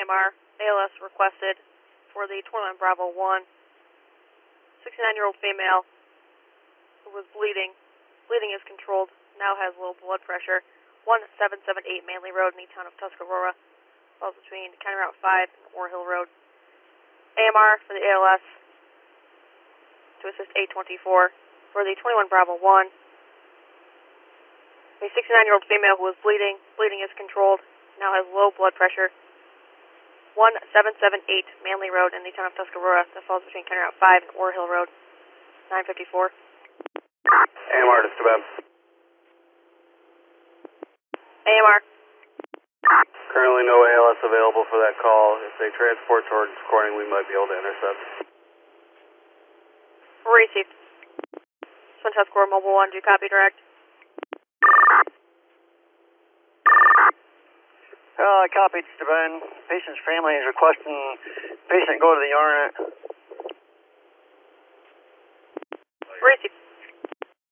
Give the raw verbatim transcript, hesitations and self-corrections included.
M R, A L S requested for the twenty-one Bravo one, sixty-nine-year-old female who was bleeding. Bleeding is controlled, now has low blood pressure. one seven seven eight Manley Road in the town of Tuscarora, falls between County Route five and Ore Hill Road. A M R for the A L S to assist eight twenty-four for the twenty-one Bravo one. A sixty-nine-year-old female who was bleeding. Bleeding is controlled, now has low blood pressure. one seven seven eight Manley Road in the town of Tuscarora, that falls between County Route five and Ore Hill Road, nine fifty-four. A M R to Stabab. A M R. Currently no A L S available for that call. If they transport towards Corning, we might be able to intercept. Received. Twin Tuscarora Mobile one, do you copy direct? Uh, copied, Steven. Patient's family is requesting patient go to the unit. Received.